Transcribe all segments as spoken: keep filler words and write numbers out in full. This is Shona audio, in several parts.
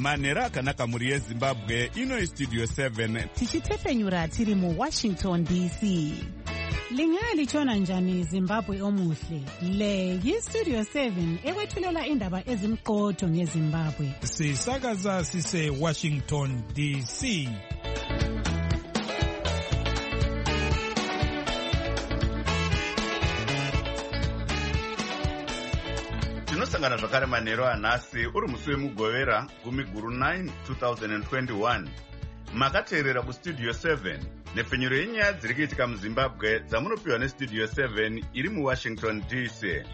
manhero akanaka mhuri yezimbabwe. Ino Studio seven tichitepenyura tiri mu Washington D C. Lingalitshona njani Zimbabwe omuhle? Le yi-Studio seven ekwethulela indaba ezimqotho ngeZimbabwe. Sisakaza sise Washington D C. tinosangana zvakare manhero anhasi uri musi wemugovera gumi guru nine two thousand twenty-one. Makateerera kustudio seven nepfenyuro yenyaya dziri kuitika muzimbabwe dzamunopiwa nestudio seven iri muwashington D C.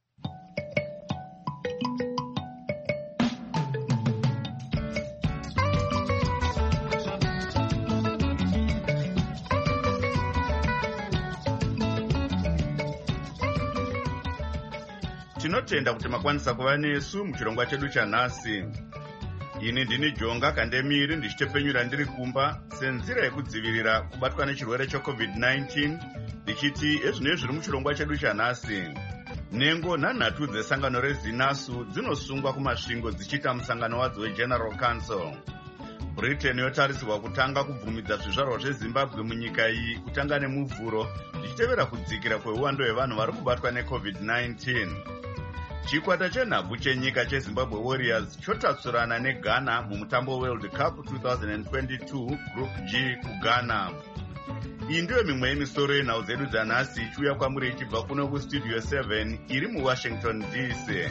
Tinotenda kuti makwanisa kuva nesu muchirongwa chedu chanhasi. Ini ndini Jonga Kandemiri ndichitepenyura ndiri kumba senzira yekudzivirira kubatwa nechirwere checovid nineteen ndichiti ezvinezvi zviri muchirongwa chedu chanhasi. Nhengo nhanhatu dzesangano rezinasu dzinosungwa kumasvingo dzichiita musangano wadzo weGeneral Council. Britain yotarisirwa kutanga kubvumidza zvizvarwa zveZimbabwe munyika iyi kutanga nemuvhuro zvichitevera kudzikira kweuwando hwevanhu vari kubatwa necovid nineteen. Chikwata chenhabvu chenyika cheZimbabwe Warriors chotatsurana neGhana mumutambo World Cup twenty twenty-two Group G kuGhana. Iyi ndiyo mimwe yemisoro yenhau dzedu dzanhasi ichiuya kwamuri ichibva kuno kustudio seven iri muWashington D C.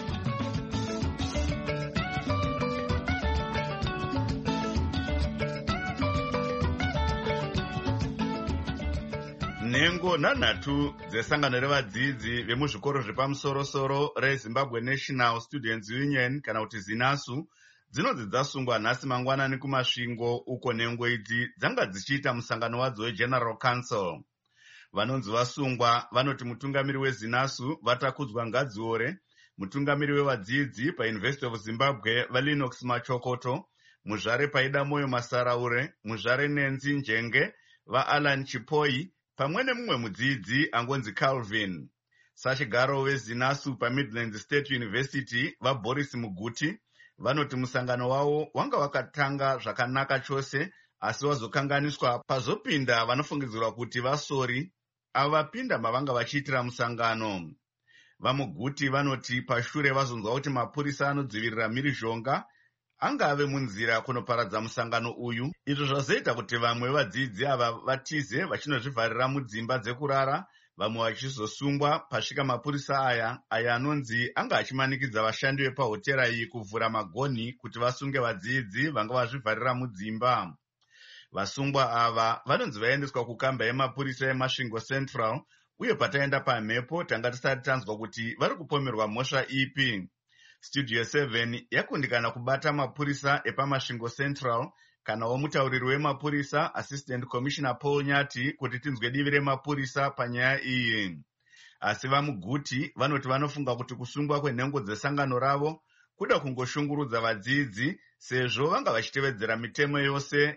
Nhengo nhanhatu dzesangano revadzidzi vemuzvikoro zvepamusoro-soro reZimbabwe National Students Union kana kuti zinasu dzinonzi dzasungwa nhasi mangwanani kumasvingo uko nhengo idzi dzanga dzichiita musangano wadzo weGeneral Council. Vanonzi vasungwa vanoti mutungamiri wezinasu vatakudzwa Ngadziore, mutungamiri wevadzidzi paUniversity of Zimbabwe vaLinox Machokoto, muzvare paida Moyo Masaraure, muzvare Nenzi Njenge, vaAlan Chipoi, pamwe nemumwe mudzidzi angonzi Calvin. Sachigaro wezinasu paMidlands State University vaBoris Muguti vanoti musangano wavo wanga wakatanga zvakanaka chose asi wazokanganiswa pazopinda vanofungidzirwa kuti vasori ava vapinda mavanga vachiitira musangano. VaMuguti vanoti pashure vazonzwa kuti mapurisa anodzivirira mhirizhonga angave munzira kunoparadza musangano uyu, izvo zvazoita kuti vamwe vadzidzi ava vatize vachinozvivharira mudzimba dzekurara, vamwe vachizosungwa pasvika mapurisa aya aya anonzi anga achimanikidza vashandi vepahotera iyi kuvhura magonhi kuti vasunge vadzidzi vanga vazvivharira mudzimba. Vasungwa ava vanonzi vaendeswa kukamba yemapurisa yeMasvingo Central, uye pataenda pamhepo tanga tisati tanzwa kuti vari kupomerwa mhosva ipi. Studio seven yakundikana kubata mapurisa epaMasvingo Central kana womutauriri wemapurisa Assistant Commissioner Paul Nyati kuti tinzwe divi remapurisa panyaya iyi. Asi vaMuguti vanoti vanofunga kuti kusungwa kwenhengo dzesangano ravo kuda kungoshungurudza vadzidzi sezvo vanga vachitevedzera mitemo yose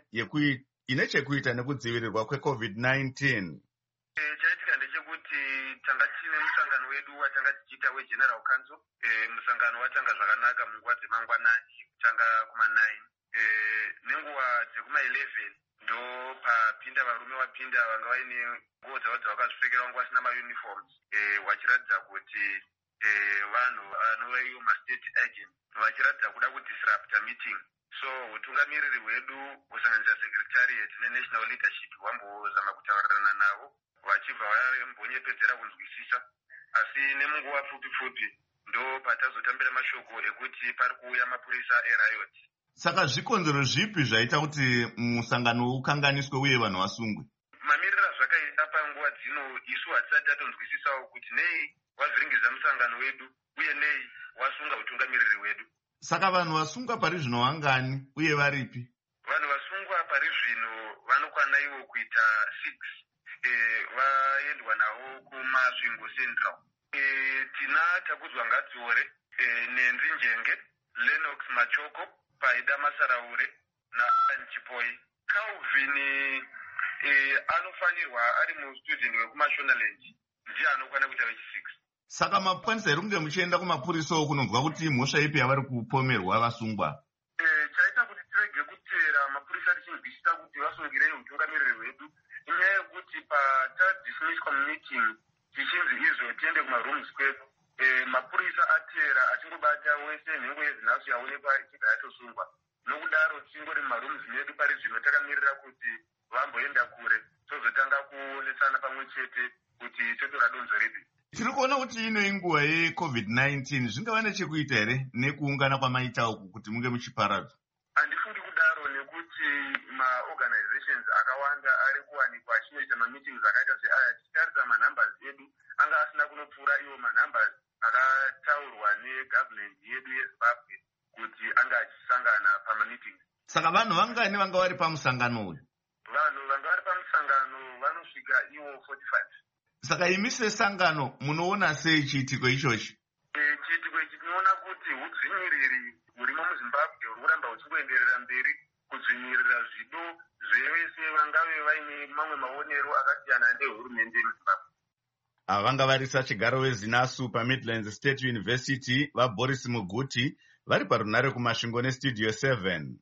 ine chekuita nekudzivirirwa kwecovid nineteen. Chaitika ndechekuti tanga tine musangano wedu watanga tichiita weGeneral Council. E, musangano watanga zvakanaka munguva dzemangwanani kutanga kuma nine. E, nenguva dzekuma eleven ndo papinda varume vapinda vanga vaine nguo dzavo dzavakazvipfekera vanga vasina mauniforms, e, vachiratidza kuti e, vanhu vanova iyo mastate agent vachiratidza kuda kudisrupta meeting. So utungamiriri hwedu kusanganisa secretariat nenational leadership wambozama kutaurirana navo vachibva vambonyepedzera kunzwisisa, asi nemunguva pfupi pfupi ndo patazotambira mashoko ekuti pari kuuya mapurisa eriot. Saka zvikonzero zvipi zvaita kuti musangano ukanganiswe uye vanhu vasungwe? Mamirira zvakaita panguva dzino isu hatisati tatonzwisisawo kuti nei wavhiringidza musangano wedu uye nei wasunga utungamiriri wedu. Saka vanhu vasungwa pari zvino vangani uye varipi? Vanhu vasungwa pari zvino vanokwana ivo kuita six. E, vaendwa navo kuMasvingo Central. E, tina takudzwa Ngadziore, e, Nenzi Njenge, Lenox Machoko, Paida Masaraure naAlan Chipoi. Calvin e, anofanirwa ari mustudent wekuMashonaland ndiye anokwana kuita vechi-six. Saka mapurisa eri kunge muchienda kumapurisa kunonzwa kuti mhosva ipi yavari kupomerwa vasungwa? E, vanonzwisisa kuti vasungirei utungamiriri hwedu. Inyaya yekuti patadismisswa mumeeting tichinzi izvo tiende kumarooms kwedu, mapurisa atera achingobata wese nhengo yezinhasu yaonekwa ichibva yatosungwa. Nokudaro tichingori mumarooms medu pari zvino takamirira kuti vamboenda kure tozotanga kuonesana pamwe chete kuti totora donzo ripi. Tiri kuona kuti ino inguva yecovid nineteen zvingava nechekuita here nekuungana kwamaita uku kuti munge muchiparadzwa? Handifundi kudaro nekuti maorganizations akawanda ari kuwanikwa achinoita mameetings akaita seaya. Tichitarisa manumbers edu anga asina kunopfuura iwo manumbers akataurwa negovernment yedu yeZimbabwe kuti anga achisangana pamameetings. Saka vanhu vangani vanga vari pamusangano uyu? Vanhu vanga vari pamusangano vanosvika iwo forty-five. Saka imi sesangano munoona sei chiitiko ichochi? Chiitiko ichi tinoona kuti hudzvinyiriri hurimo muZimbabwe huri kuramba huchingoenderera mberi kudzvinyirira zvido zvevese vangave vaine mamwe maonero akasiyana nehurumende yemuZimbabwe. Ava vanga varisa chigaro weZinasu paMidlands State University vaBoris Muguti vari parunare kumasvingo nestudio seven.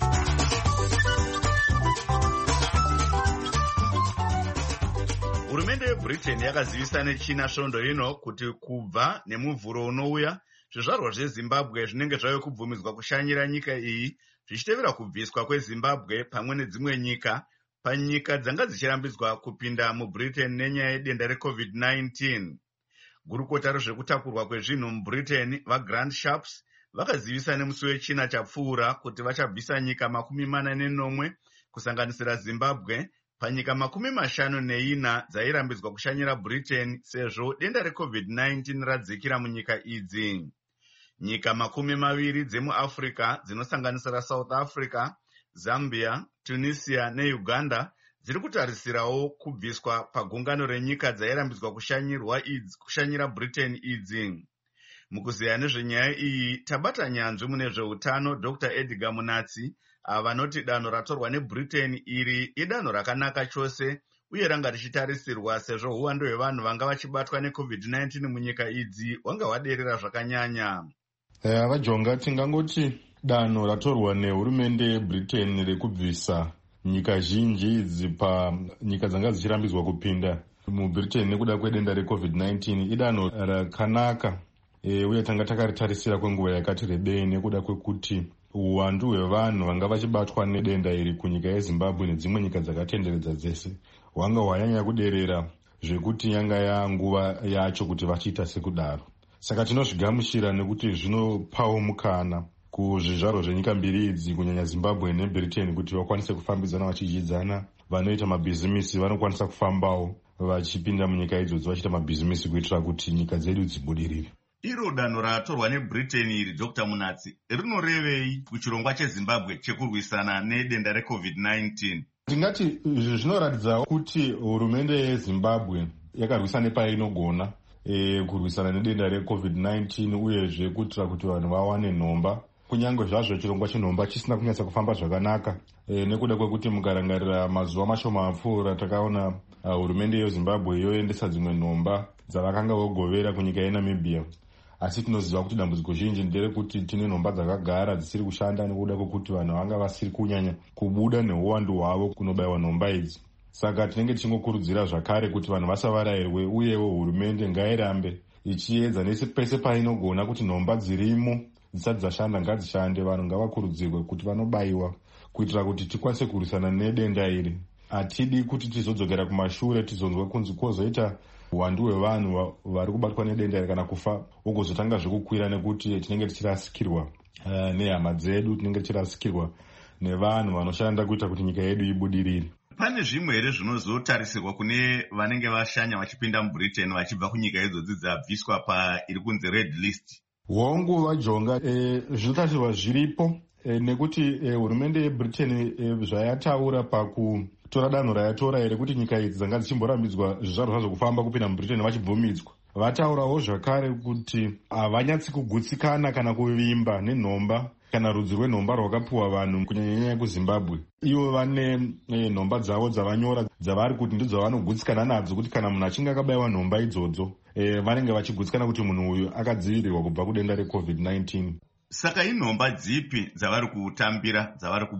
Hurumende yeBritain yakazivisa nechina svondo ino kuti kubva nemuvhuro unouya zvizvarwa zveZimbabwe zvinenge zvave kubvumidzwa kushanyira nyika iyi zvichitevera kubviswa kweZimbabwe pamwe nedzimwe nyika panyika dzanga dzichirambidzwa kupinda muBritain nenyaya yedenda recovid nineteen. Gurukota rezvekutakurwa kwezvinhu muBritain vaGrant Shapps vakazivisa nemusi wechina chapfuura kuti vachabvisa nyika makumi mana nenomwe kusanganisira Zimbabwe panyika makumi mashanu neina dzairambidzwa kushanyira Britain sezvo denda recovid nineteen radzikira munyika idzi. Nyika makumi maviri dzemuAfrica dzinosanganisira South Africa, Zambia, Tunisia neUganda dziri kutarisirawo kubviswa pagungano renyika dzairambidzwa kushanyirwa idzi kushanyira Britain idzi. Mukuziya nezvenyaya iyi tabata nyanzvi mune zveutano Doctor Edgar Munatsi vanoti danho ratorwa neBritain iri idanho rakanaka chose uye ranga richitarisirwa sezvo uwando hwevanhu vanga vachibatwa necovid nineteen munyika idzi wanga waderera zvakanyanya. Eh, vajonga tingangoti danho ratorwa nehurumende yeBritain rekubvisa nyika zhinji idzi panyika dzanga dzichirambidzwa kupinda muBritain nekuda kwedenda recovid nineteen idanho rakanaka e, uye tanga takaritarisira kwenguva yakati rebei nekuda kwekuti uwandu hwevanhu vanga vachibatwa nedenda iri kunyika yeZimbabwe nedzimwe nyika dzakatenderedza dzese hwanga hwanyanya kuderera zvekuti yanga yanguva yacho kuti vachiita sekudaro. Saka tinozvigamuchira nekuti zvinopawo mukana kuzvizvaro zvenyika mbiri idzi kunyanya Zimbabwe neBritain kuti vakwanise kufambidzana vachijidzana. Vanoita mabhizimisi vanokwanisa kufambawo vachipinda munyika idzodzo vachiita mabhizimisi kuitira kuti nyika dzedu dzibudirire. Iro danho ratorwa neBritain iri Doctor Munatsi rinorevei kuchirongwa cheZimbabwe chekurwisana nedenda recovid nineteen? Tingati zvinoratidza kuti hurumende yeZimbabwe yakarwisa nepainogona e, kurwisana nedenda recovid nineteen uyezve kuitira kuti vanhu vawane nhomba. Kunyange zvazvo chirongwa chenhomba chisina kunyatsa kufamba zvakanaka e, nekuda kwekuti mukarangarira mazuva mashoma apfuura takaona uh, hurumende yeZimbabwe yoendesa dzimwe nhomba dzavakanga vogovera kunyika yeNamibia. Asi tinoziva kuti dambudziko zhinji nderekuti tine nhomba dzakagara dzisiri kushanda nekuda kwekuti vanhu vanga vasiri kunyanya kubuda neuwandu hwavo kunobayiwa nhomba idzi. Saka tinenge tichingokurudzira zvakare kuti vanhu vasavarayirwe uyewo hurumende ngairambe ichiedza nese pese painogona kuti nhomba dzirimo dzisati dzashanda ngadzishande. Vanhu ngavakurudzirwe kuti vanobayiwa kuitira kuti tikwanise kurwisana nedenda iri. Hatidi kuti tizodzokera kumashure tizonzwa kunzi kwozoita uwandu hwevanhu vari kubatwa nedenda iri kana kufa ugozotanga zvekukwira nekuti tinenge tichirasikirwa uh, nehama dzedu, tinenge tichirasikirwa nevanhu vanoshanda kuita kuti nyika yedu ibudirire. Pane zvimwe here zvinozotarisirwa kune vanenge vashanya vachipinda muBritain vachibva kunyika idzodzi dzabviswa pairi kunzi red list? Hongu vajonga e, zvinotarisirwa zviripo e, nekuti e, hurumende yeBritain e, zvayataura pakutora danho rayatora here kuti nyika idzi dzanga dzichimborambidzwa zvizvarwa zvadzo kufamba kupinda muBritain vachibvumidzwa. Vataurawo zvakare kuti havanyatsi kugutsikana kana kuvimba nenhomba kana rudzi rwenhomba rwakapiwa vanhu kunyanyanyanya kuZimbabwe. Ivo vane e, nhomba dzavo dzavanyora dzavari kuti ndidzo vanogutsikana nadzo kuti kana munhu achinge akabayiwa nhomba idzodzo e, vanenge vachigutsikana kuti munhu uyu akadzivirirwa kubva kudenda recovid nineteen. Saka inhomba dzipi dzavari kutambira dzavari kubvuma?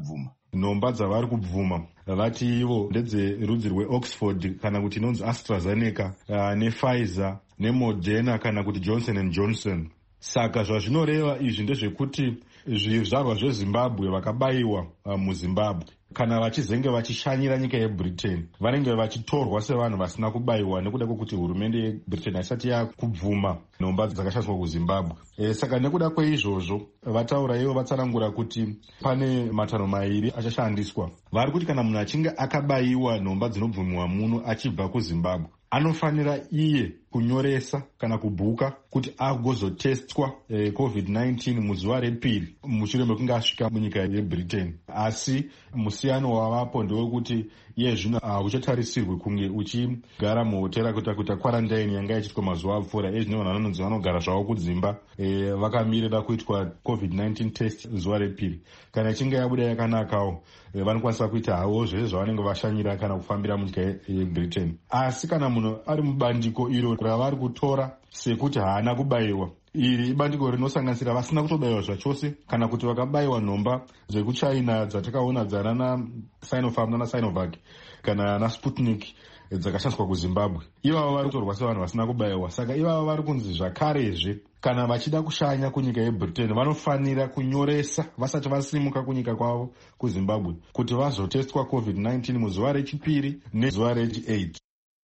nhomba dzavari kubvuma vati ivo ndedzerudzi rweoxford kana kuti inonzi AstraZeneca, uh, nepfizer nemoderna kana kuti Johnson and Johnson. Saka zvazvinoreva izvi ndezvekuti zvizvarwa zvezimbabwe vakabayiwa uh, muzimbabwe kana vachizenge vachishanyira nyika yebritain vanenge vachitorwa sevanhu vasina kubayiwa nekuda kwekuti hurumende yebritain haisati yakubvuma nhomba dzakashandiswa kuzimbabwe. E, saka nekuda kweizvozvo vataura ivo vatsanangura kuti pane matanho mairi achashandiswa. Vari kuti kana munhu achinge akabayiwa nhomba dzinobvumiwa muno achibva kuzimbabwe anofanira iye kunyoresa kana kubhuka kuti agozotestwa eh, covid nineteen muzuva repiri mushure mekunge asvika munyika yebritain. Asi musiyano wavapo ndewekuti iye zvino hauchatarisirwi kunge uchigara muhotera kuita kuita quarantine yanga ichiitwa mazuva apfuura. Iye zvino vanhu vanonzi vanogara zvavo kudzimba eh, vakamirira kuitwa covid nineteen test zuva repiri. Kana ichinge yabuda yakanakawo eh, vanokwanisa kuita havo zvese zvavanenge vashanyira kana kufambira munyika yebritain. Asi kana munhu ari mubandiko iro ravari kutora sekuti haana kubayiwa, iri ibandiko rinosanganisira vasina kutobayiwa zvachose kana kuti vakabayiwa nhomba dzekuchina dzatakaona dzanana Sinopharm nana Sinovac kana na Sputnik dzakashandiswa kuzimbabwe. Ivavo vari kutorwa sevanhu vasina kubayiwa. Saka ivavo vari kunzi zvakarezve kana vachida kushanya kunyika yebritain vanofanira kunyoresa vasati vasimuka kunyika kwavo kuzimbabwe kuti vazotestwa covid nineteen muzuva rechipiri nezuva rechi-eight.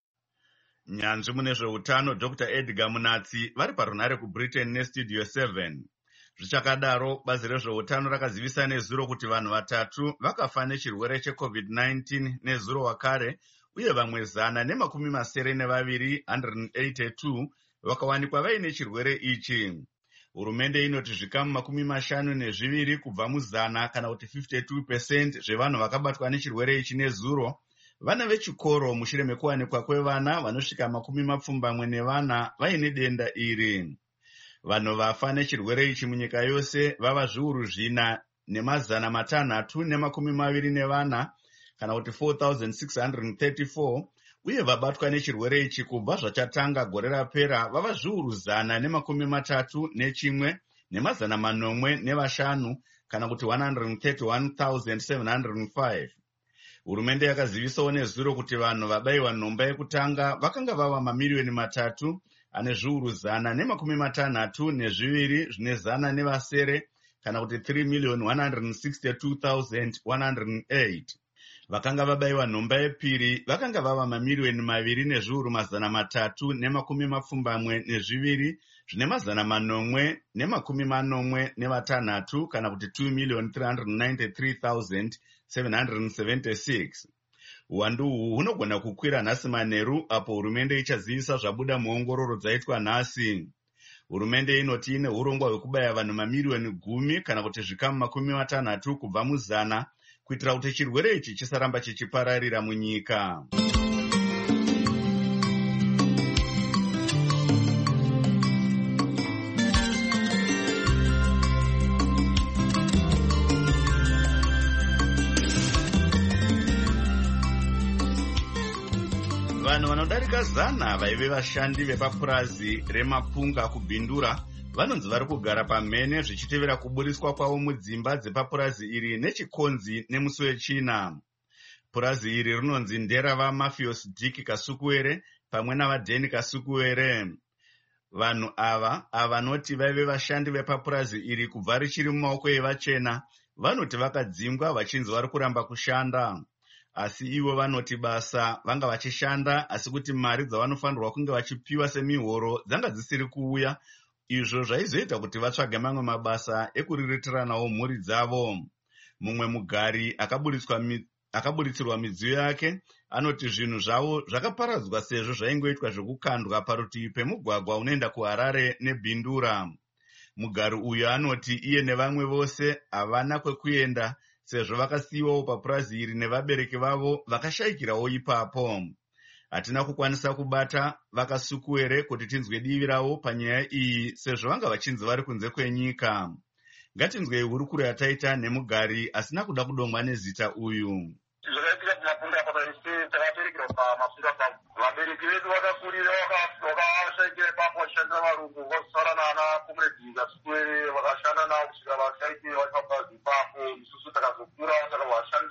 Nyanzvi mune zveutano Doctor Edgar Munatsi vari parunhare kubritain nestudio seven. Zvichakadaro bazi rezveutano rakazivisa nezuro kuti vanhu vatatu vakafa nechirwere checovid nineteen nezuro wakare uye vamwe zana nemakumi masere nevaviri one hundred eighty-two vakawanikwa vaine chirwere ichi. Hurumende inoti zvikamu makumi mashanu nezviviri kubva muzana kana kuti fifty-two percent zvevanhu vakabatwa nechirwere ichi nezuro vana vechikoro mushure mekuwanikwa kwevana vanosvika makumi mapfumbamwe nevana vaine denda iri. Vanhu vafa nechirwere ichi munyika yose vava zviuru zvina nemazana matanhatu nemakumi maviri nevana kana kuti four thousand six hundred thirty-four uye vabatwa nechirwere ichi kubva zvachatanga gore rapera vava zviuru zana nemakumi matatu nechimwe nemazana manomwe nevashanu kana kuti one hundred thirty-one thousand seven hundred five. Hurumende yakazivisawo nezuro kuti vanhu vabayiwa nhomba yekutanga vakanga vava mamiriyoni matatu ane zviuru zana nemakumi matanhatu nezviviri zvine zana nevasere kana kuti three million one hundred sixty-two thousand one hundred eight. Vakanga vabayiwa nhomba yepiri vakanga vava mamiriyoni maviri nezviuru mazana matatu nemakumi mapfumbamwe nezviviri zvine mazana manomwe nemakumi manomwe nevatanhatu kana kuti two million three hundred ninety-three thousand seven hundred seventy-six. Uwandu uhu hunogona kukwira nhasi manheru apo hurumende ichazivisa zvabuda muongororo dzaitwa nhasi. Hurumende inoti ine urongwa hwekubaya vanhu mamiriyoni gumi kana kuti zvikamu makumi matanhatu kubva muzana kuitira kuti chirwere ichi chisaramba chichipararira munyika. Vanhu vanodarika zana vaive vashandi vepapurazi remapunga kubhindura vanonzi vari kugara pamhene zvichitevera kuburiswa kwavo mudzimba dzepapurazi iri nechikonzi nemusi wechina. Purazi iri rinonzi nderava Mafios Dick Kasukuwere pamwe navaDheni Kasukuwere. Vanhu ava avanoti vaive vashandi vepapurazi iri kubva richiri mumaoko evachena vanoti vakadzingwa vachinzi vari kuramba kushanda. Asi ivo vanoti basa vanga vachishanda asi kuti mari dzavanofanirwa kunge vachipiwa semihoro dzanga dzisiri kuuya, izvo zvaizoita kuti vatsvage mamwe mabasa ekuriritirawo mhuri dzavo. Mumwe mugari akaburitsirwa midziyo yake anoti zvinhu zvavo zvakaparadzwa sezvo zvaingoitwa zvekukandwa parutivi pemugwagwa unoenda kuHarare neBhindura. Mugari uyu anoti iye nevamwe vose havana kwekuenda sezvo vakasiyiwawo papurazi iri nevabereki vavo vakashayikirawo ipapo. Hatina kukwanisa kubata vaKasukuwere kuti tinzwe divi ravo panyaya iyi sezvo vanga vachinzi vari kunze kwenyika. Ngatinzwei hurukuro yataita nemugari asina kuda kudomwa nezita uyu. Zvakaitika kumapunga papaisi takaberekerwa pamapunga pangu. Vabereki vedu vakakurira vakashayikira ipapo vachishandisa varungu vosara nana comrade Kasukuwere vakashanda navo kusvika vashaikira vari pabhazi ipapo. Isusu takazokura takavashanda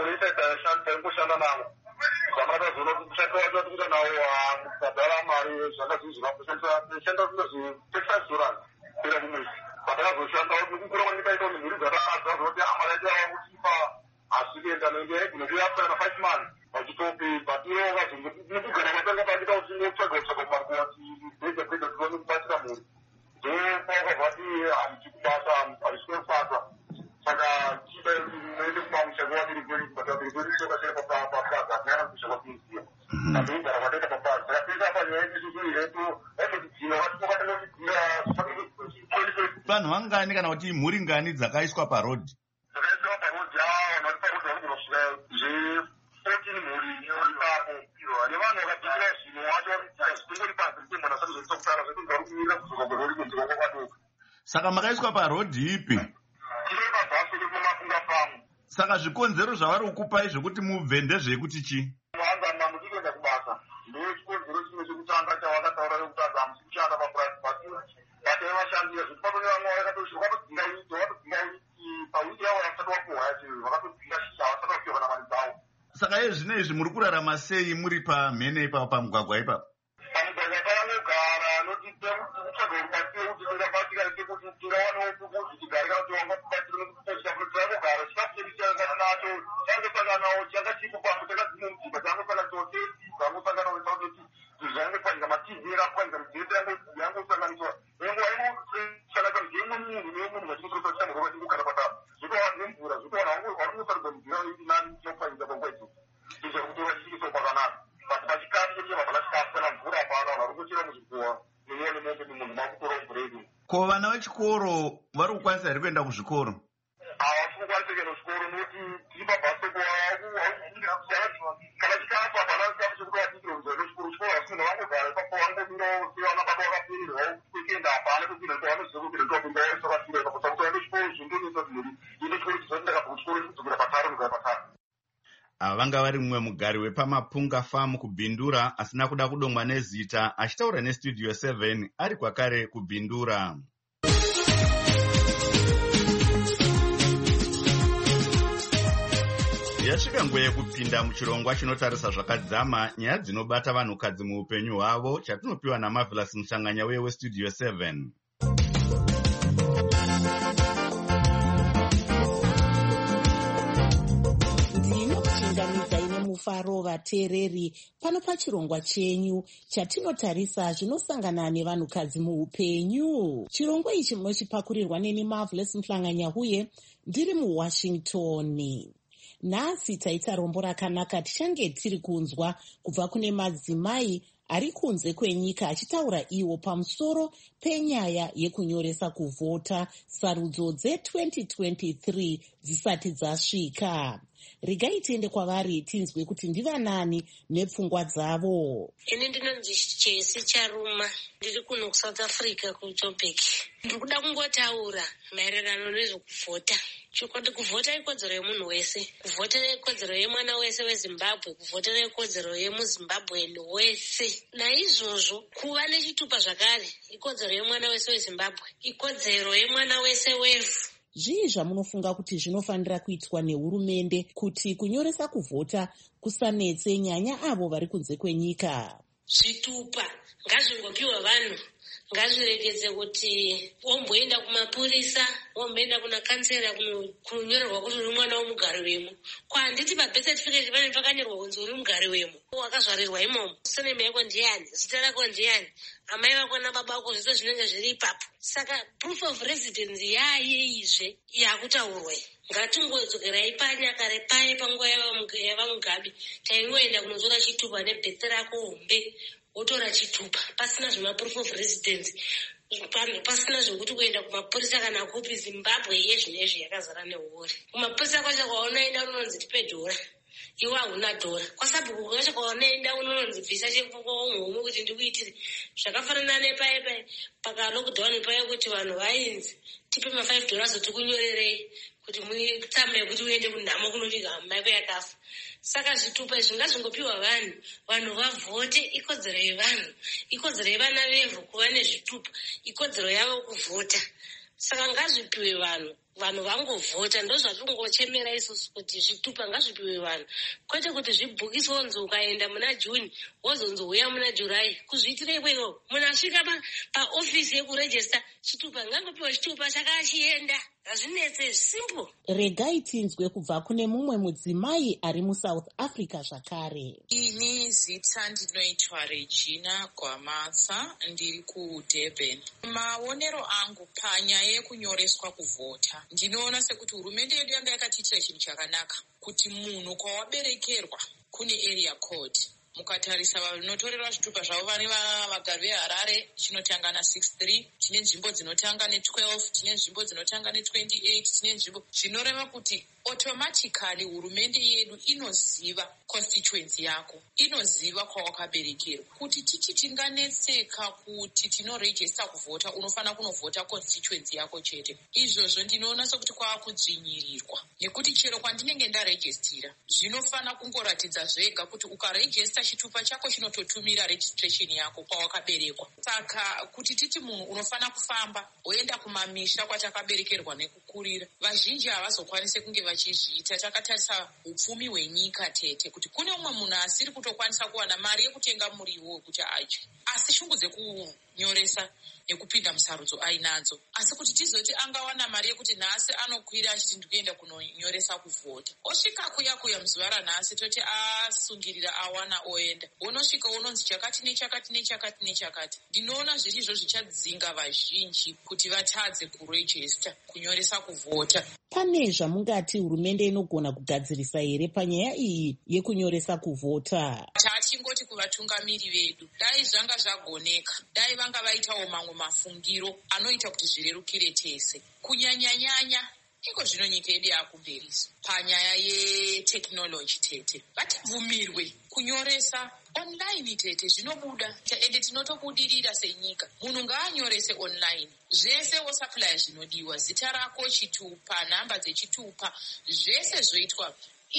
Zinoita shanta kushanda navo. Zamana zino kushanda wacho kuita nawo kubhadhara mari zvakazvizva kushandisa shanda zvinozvi Texas Rand pera kumwezi. Patakazoshanda kukura kwanyika ito mhuri dzakakadza zoti amara yacho yakuchipa asikuenda nenge kunokuya na five months vachitopi patiro vakazongokugara matanga pandika uchingotsvaga tsvaga kumarkuwa dzega dzega dzinoone kubatsira mhuri. Ndopakabvati handisi kubasa hazvisi kufasa. Saka chiba ende kumamusha kwaviri kweri kubataviri kweri soka chiri papaza nyana kusha kwapinziya. Ndinogara kwatoita papaza. Ndakapinza panyaya yesusu iretu vaitotidzina vatokatanga kudzira vanhu vangani kana kuti mhuri ngani dzakaiswa parodhi? Dzakaiswa parodhi aa vari parodhi vari kunosvika zve-fourteen mhuri ipapo. Nevanhu vakapindira zvino wacho zvitingori pasi ritemwana sati zvotokutara zvetinzi vari kumirira kudzoka kwerori kunzi kwako kwadoka. Saka makaiswa parodhi ipi? Tiri pabhasi rekumafunga famu. Saka zvikonzero zvavari kukupai zvekuti mubve ndezvekuti chi? Muhanzana muchitoenda kubasa. Ndochikonzero chimwe chekutanga chavakataura rekutadza hamusi kushanda mapurasi basi batee vashandira zvekuti patone vamwe vakatosvika vakatodzinga wiki vakatodzinga wiki pawiki yavo vasati vapuhwa yacho vakatodzinga shisha vasati vapiwa na mari dzavo. Saka iye zvino izvi muri kurarama sei muri pamhene ipapo pamugwagwa ipapo? Pamugwagwa pavanogara notite kutsvaga rubatsiro kuti todabatsira sekuti tirawanewo kukuzi tigare kana kuti wangakubatsira nekutochita kuti tiramogara chikafu chedu chaanganacho changesanganawo changa chipo pamwe takadzimwe mudzimba dzangosanga chose dzangosanganawo chautoti zvange kwanika mativi rakwanika midzete yangosanganiswa nenguva imosanaka ngeimwe munhu nemunhu vachinototochitanga kwavachingogara patapa zvotowana nemvura zvotowana varikusaridza mudzira nani chokwanika panguva idzodzo izvo kuti vachichikiso kwakanaka basi pachikafu chechevabva chikafu kana mvura pano vari kuchira muzvikuwa nemuone mombe nemunhu makutora mvuredi. Ko vana vechikoro vari kukwanisa here kuenda kuzvikoro? Havasi kukwanisa kuenda kuzvikoro nokuti tiri pabhasi kana chikafu hapana chikafu chekuti vadikire kuzvaino chikoro chikoro vasina vangogara ipapo vangomira sevana baba vakapererwa kwekuenda hapana kwekuenda kuti vanoziva kuti ndopinda yose vakasira ipapo saka kuenda chikoro zvindonesa zviri ine chikoro chizoti ndakabva kuchikoro chikudzokera pataro kugara pataro. Ava vanga vari mumwe mugari wepamapunga famu kubhindura asina kuda kudomwa nezita achitaura nestudio seven ari kwakare kubhindura. Yasvika nguva yekupinda muchirongwa chinotarisa zvakadzama nyaya dzinobata vanhukadzi muupenyu hwavo chatinopiwa naMarvelous Mushanganya uye westudio seven. Ndinochingamidza ine mufaro vateereri pano pachirongwa chenyu chatinotarisa zvinosangana nevanhukadzi muupenyu. Chirongwa ichi munochipakurirwa neni Marvelous Mushanganya uye ndiri muWashington. Nhasi taita rombo rakanaka tichange tiri kunzwa kubva kune madzimai ari kunze kwenyika achitaura iwo pamusoro penyaya yekunyoresa kuvhota sarudzo dze-twenty twenty-three dzisati dzasvika. Regai tiende kwavari tinzwe kuti ndivanani nepfungwa dzavo. Ini ndinonzi Chesi Charuma, ndiri kuno kuSouth Africa kuJoburg. Ndiri kuda kungotaura maererano nezvekuvhota. Chokwadi kuvhota ikodzero yemunhu wese, kuvhota ikodzero yemwana wese weZimbabwe, kuvhota ikodzero yemuZimbabweni wese. Naizvozvo kuva nechitupa zvakare ikodzero yemwana wese weZimbabwe, ikodzero yemwana wese wevhu. Zvii zvamunofunga kuti zvinofanira kuitwa nehurumende kuti kunyoresa kuvhota kusanetse nyanya avo vari kunze kwenyika? Zvitupa ngazvingopiwa vanhu, ngazviregedze kuti womboenda kumapurisa, womboenda kuna kansera kunyorerwa kuti uri mwana womugari wemo. Kwanditi pabirth certificate pane pakanyorwa kunzi uri mugari wemo. Wakazvarirwa imomo. Surname yako ndiani? Zita rako ndiani? Amai vako nababa vako zvese zvinenge zviri ipapo. Saka proof of residence yayeizve yakutaurwa. Ngatingodzokerai panyakare paye panguva yavamugabe taingoenda kunotora chitupa nebirth rako hombe wotora chitupa pasina zvema proof of residence, pasina zvokuti kuenda kumapurisa kana kupi. Zimbabwe yezvinezvi yakazara nehuori. Kumapurisa kwacho kwaunoenda unonzi tipe dhora, iwe hauna dhora. Kwasabhuku kwacho kwaunoenda unonzi bvisa chekukoumu kuti ndikuitire zvakafanana nepaye paye pakalockdown paye kuti vanhu vainzi tipe ma five dollars tikunyorerei kuti mutsamba yekuti uende kunhamo kunoviga hama yako yakafa. Saka zvitupa izvi ngazvingopiwa vanhu, vanhu vavhote. Ikodzero yevanhu, ikodzero yevana vevhu kuva nezvitupa, ikodzero yavo kuvhota. Saka ngazvipiwe vanhu, vanhu vangovhota. Ndozvatingochemera isusu kuti zvitupa ngazvipiwe vanhu, kwete kuti zvibhukiswe onzi ukaenda muna Juni wozonzouya muna July. Kuzviitira ikweyo munhu asvika paofisi yekurejista chitupa ngangopiwa chitupa chakachienda. Hazvinetse simple. Regai tinzwe kubva kune mumwe mudzimai ari muSouth Africa zvakare. Ini zita ndinoitwa Regina Gwamatsa, ndiri kuDurban. Maonero angu panyaya yekunyoreswa kuvhota, ndinoona sekuti hurumende yedu yanga yakatiitira chinhu chakanaka, kuti munhu kwawaberekerwa kune area code. Mukatarisa vanotorerwa zvitupa zvavo vane vagari veHarare chinotanga na-six three, tine nzvimbo dzinotanga ne-twelve, tine nzvimbo dzinotanga ne-twenty-eight, tine nzvimbo zvinoreva kuti automatically hurumende yedu inoziva constituency yako, inoziva kwawakaberekerwa. Kuti tichi tinganetseka kuti tinorejista kuvhota, unofana kunovhota constituency yako chete. Izvozvo ndinoona sekuti kwakudzvinyirirwa, nekuti chero kwandinenge ndarejistira zvinofana kungoratidza zvega kuti ukarejista chitupa chako chinototumira registration yako kwawakaberekwa. Saka kuti titi munhu unofana kufamba woenda kumamisha kwatakaberekerwa nekukurira, vazhinji havazokwanise kunge vachizviita. Takatarisa upfumi hwenyika tete, kuti kune umwe munhu asiri kutokwanisa kuwana mari yekutenga muriwo wekuti adye, asi shungu dzekunyoresa nekupinda musarudzo ainadzo. Asi kuti tizoti angawana mari yekuti nhasi anokwira achiti ndikuenda kunonyoresa kuvhota, osvika kuya kuya muzuva ranhasi toti asungirira awana oenda, unosvika unonzi chakati nechakati nechakati nechakati. Ndinoona zviri izvo zvichadzinga vazhinji kuti vatadze kurejista kunyoresa kuvhota. Pane zvamungati hurumende inogona kugadzirisa here panyaya iyi yekunyoresa kuvhota? Tatingoti kuvatungamiri vedu, dai zvanga zvagoneka, dai vanga vaitawo mamwe mafungiro anoita kuti zvirerukire tese. Kunyanya-nyanya iko zvino nyika yedu yakumberiso panyaya yeteknoloji tete, vatibvumirwe kunyoresa online tete, zvinobuda ende tinotobudirira senyika. Munhu ngaanyorese online zvese wosaplaya zvinodiwa, zita rako, chitupa, nhamba dzechitupa, zvese zvoitwa.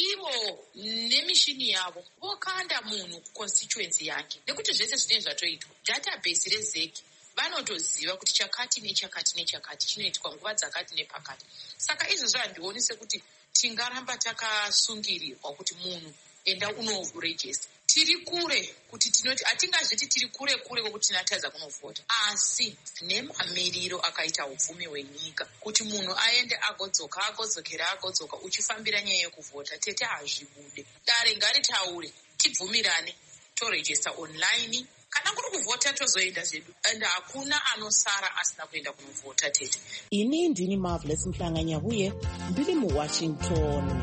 Ivo nemishini yavo vokanda munhu constituency yake, nekuti zvese zvinenge zvatoitwa. Database rezeki vanotoziva kuti chakati nechakati nechakati chinoitwa nguva dzakati nepakati. Saka izvozvo handioni sekuti tingaramba takasungirirwa kuti munhu enda unorejista. Tiri kure kuti tinoti hatingazviti tiri kure kure kwekuti tinatadza kunovhota, asi nemamiriro akaita upfumi hwenyika kuti munhu aende agodzoka agodzokera agodzoka uchifambira nyaya yekuvhota tete hazvibude. Dare ngaritaure, tibvumirane torejista online. Kana kuri kuvhota tozoenda zvedu, ende hakuna anosara asina kuenda kunovhota tete. Ini ndini Marvelous Mhlanganya-Huye, ndiri muWashington.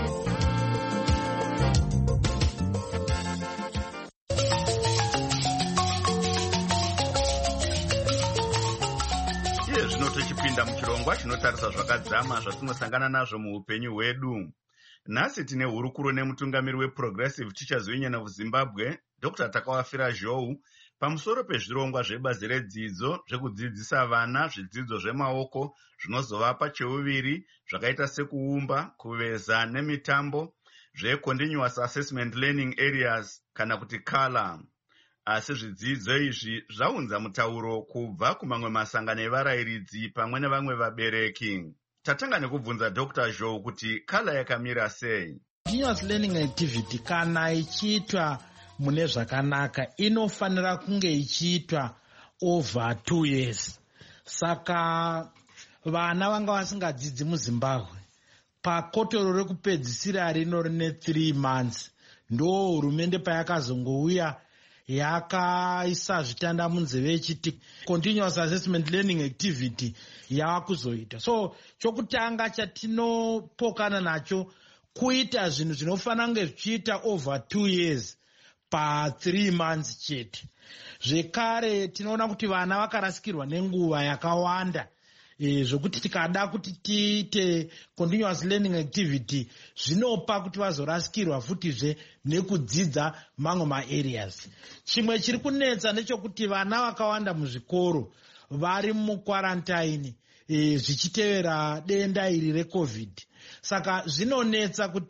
Iye zvino tochipinda muchirongwa chinotarisa zvakadzama zvatinosangana nazvo muupenyu hwedu. Nhasi tine hurukuro nemutungamiri weProgressive Teachers Union of Zimbabwe, Doctor Takawafira Zhou, pamusoro pezvirongwa zvebazi redzidzo zvekudzidzisa vana zvidzidzo zvemaoko zvinozovapa cheuviri zvakaita sekuumba, kuveza nemitambo, zveContinuous Assessment Learning Areas kana kuti CALA. Asi zvidzidzo izvi zvaunza mutauro kubva kumamwe masangano evarayiridzi pamwe nevamwe vabereki. Tatanga nekubvunza Doctor Zhou kuti CALA yakamira sei. Continuous learning activity kana ichiitwa mune zvakanaka inofanira kunge ichiitwa over two years. Saka vana vanga vasingadzidzi muZimbabwe pakotoro rekupedzisira rino rine three months ndo hurumende payakazongouya yakaisa zvitanda munzeve yechiti continuous assessment learning activity yavakuzoita. So chokutanga chatinopokana nacho kuita zvinhu zvinofanira kunge zvichiita over two years pa three months chete. Zvekare tinoona kuti vana vakarasikirwa nenguva yakawanda e, zvokuti tikada kuti tiite continuous learning activity zvinopa kuti vazorasikirwa futizve nekudzidza mamwe maareas. Chimwe chiri kunetsa nechokuti vana vakawanda muzvikoro vari mukwarantine e, zvichitevera denda iri reCovid. Saka zvinonetsa kuti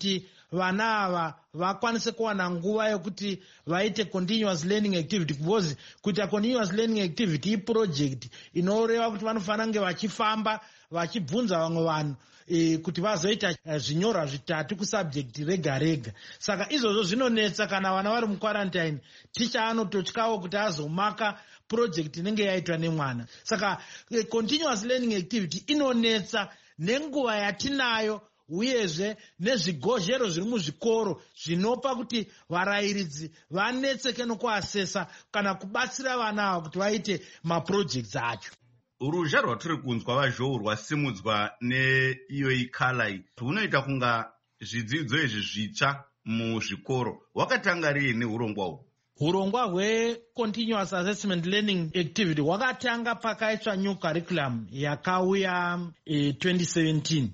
vana ava vakwanise kuwana nguva yekuti vaite continuous learning activity, because kuita continuous learning activity iproject inoreva kuti vanofanira kunge vachifamba vachibvunza vamwe vanhu e, kuti vazoita uh, zvinyorwa zvitatu kusubject rega rega. Saka izvozvo zvinonetsa kana vana vari muquarantine, ticha anototyawo kuti azomaka project inenge yaitwa nemwana. Saka uh, continuous learning activity inonetsa nenguva yatinayo uyezve nezvigozhero zviri muzvikoro zvinopa kuti varayiridzi vanetseke nokuasesa kana kubatsira vana ava kuti vaite maprojects acho. Uruzha rwatiri kunzwa vazhou rwasimudzwa neiyo ikhalai hunoita kunga zvidzidzo izvi zvitsva muzvikoro. Hwakatanga rini urongwa uhwu? Urongwa hwecontinuous assessment learning activity hwakatanga pakaitwa new curriculum yakauya e, twenty seventeen,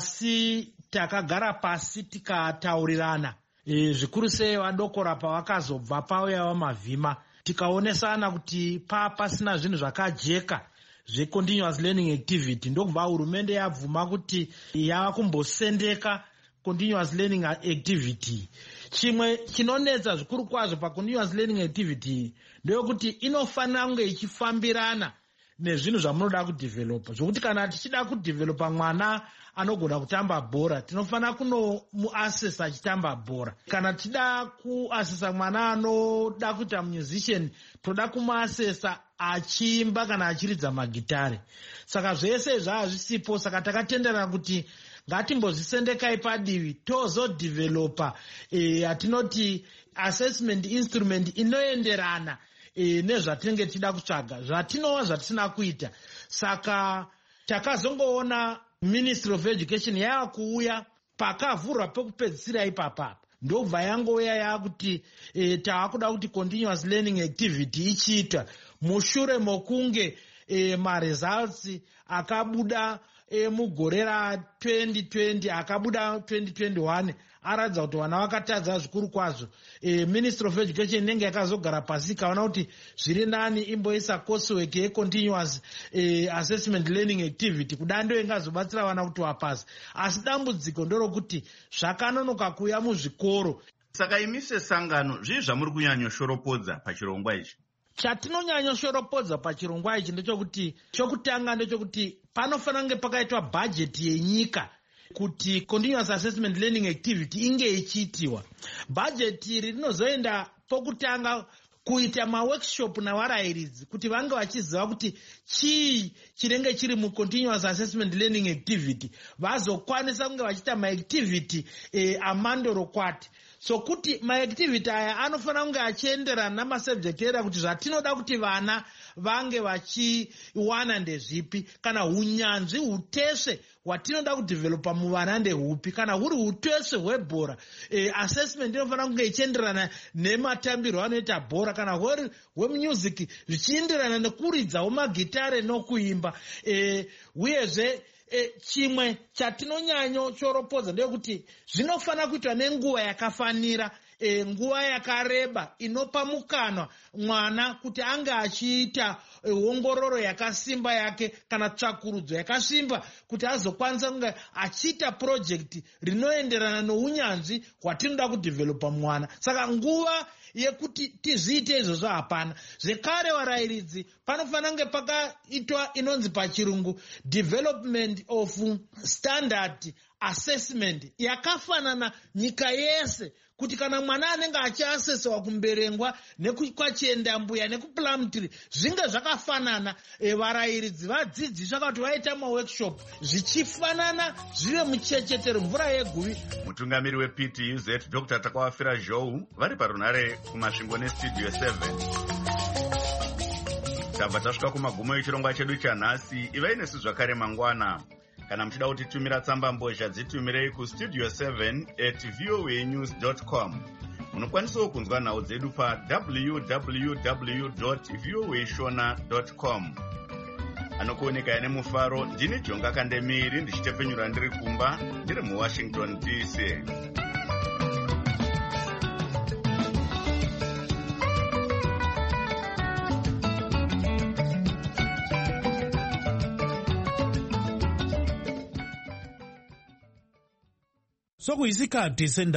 asi takagara pasi tikataurirana e, zvikuru sei vadokora pavakazobva pauyawa mavhima, tikaonesana kuti pa pasina zvinhu zvakajeka zvecontinuous learning activity. Ndokubva hurumende yabvuma kuti yava kumbosendeka continuous learning activity. Chimwe chinonetsa zvikuru kwazvo pacontinuous learning activity ndeyekuti inofanira kunge ichifambirana nezvinhu zvamunoda kudevelopa, zvokuti kana tichida kudevelopa mwana anogona kutamba bhora tinofanira kunomuasesa achitamba bhora. Kana tichida kuasesa mwana anoda kuita musician toda kumuasesa achiimba kana achiridza magitare. Saka zvese izvi hazvisipo, saka takatenderana kuti ngatimbozvisendekai padivi tozodevelopa yatinoti e, assessment instrument inoenderana e, nezvatinenge tichida kutsvaga zvatinova zvatisina kuita. Saka takazongoona Ministry of Education yava kuuya pakavhurwa pekupedzisira ipapapa, ndobva yangouya yakuti e, tavakuda kuti continuous learning activity ichiitwa mushure mokunge e, maresults akabuda e, mugore ra twenty twenty akabuda twenty twenty-one aradza kuti vana vakatadza zvikuru kwazvo. E, Ministry of Education inenge yakazogara pasi ikaona kuti zviri nani imboisa coursework yecontinuous e, assessment learning activity kudando ingazobatsira vana kuti vapasi. Asi dambudziko ndorokuti zvakanonoka kuuya muzvikoro. Saka imi sesangano zvii zvamuri kunyanyoshoropodza pachirongwa ichi? Chatinonyanyoshoropodza pachirongwa ichi ndechekuti chokutanga ndechekuti panofanira kunge pakaitwa bhajeti yenyika kuti continuous assessment learning activity inge ichiitiwa. Bhajeti iri rinozoenda pokutanga kuita maworkshop navarayiridzi kuti vange vachiziva kuti chii chinenge chiri mucontinuous assessment learning activity, vazokwanisa kunge vachiita maactivity e, amandorokwati. So kuti maactivity aya anofanira kunge achienderana namasubject area kuti zvatinoda kuti vana vange vachiwana ndezvipi, kana hunyanzvi hutesve hwatinoda kudevelopa muvana ndehupi, kana huri hutesve hwebhora e, assessment inofanira kunge ichienderana nematambirwo anoita bhora, kana huri hwemusic zvichienderana nekuridzawo magitare nokuimba e, uyezve E, chimwe chatinonyanyo choropodza ndeyekuti zvinofanira kuitwa nenguva yakafanira, e, nguva yakareba inopa mukanwa mwana kuti ange achiita e, ongororo yakasimba yake kana tsvakurudzo yakasimba kuti azokwanisa kunge achiita project rinoenderana nounyanzvi hwatinoda kudevelopa mwana. Saka nguva yekuti tizviite izvozvo hapana. Zvekare varayiridzi panofanira kunge pakaitwa inonzi pachirungu development of standard assessment yakafanana nyika yese, kuti kana mwana anenge achiasesewa kumberengwa nekwachienda mbuya nekuplumtree zvinge zvakafanana. E, varayiridzi vadzidziswa kuti vaita maworkshop zvichifanana zvive muchechetero mvura yeguvi. Mutungamiri weP T U Z Doctor Takawafira Zhou vari parunhare kumasvingo nestudio seven. Tabva tasvika kumagumo echirongwa chedu chanhasi. Ivai nesu zvakare mangwana. Kana muchida kutitumira tsamba mbozha dzitumirei kustudio seven at voanews dot com. Munokwanisawo kunzwa nhau dzedu pa w w w dot voashona dot com. Anokuoneka ine mufaro, ndini Jonga Kandemiri ndichitepenyura ndiri kumba ndiri muWashington D C. Sokuyisikhathi sendaba